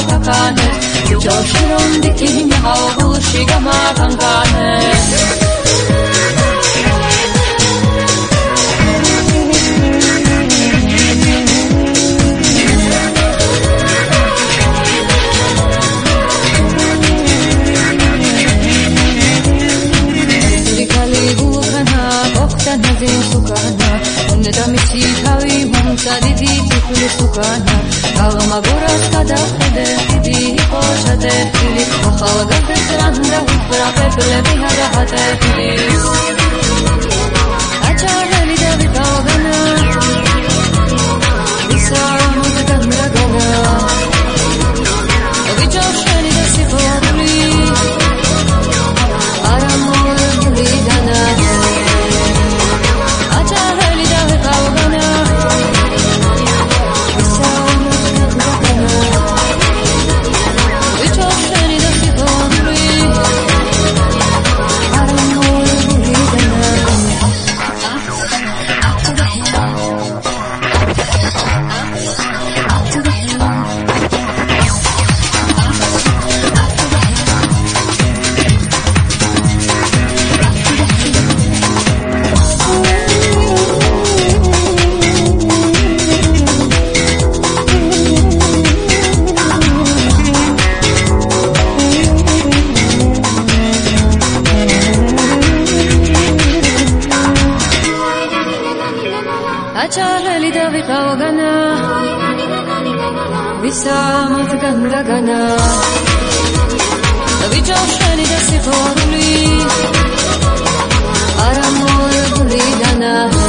takane Joshron dikim hau shigama tangane Nazim sukana, unde misi kawi hunsa didi tikul sukana, kalma goras kada hede didi koshade didi, khalga desranda hufra peple bihada hade didi. Achar lida vitagana, visa mudganda gana, vijoshani desifoli, aramol lidana. Visamat ganda gana, vijoshani desifoli, aramol lidana.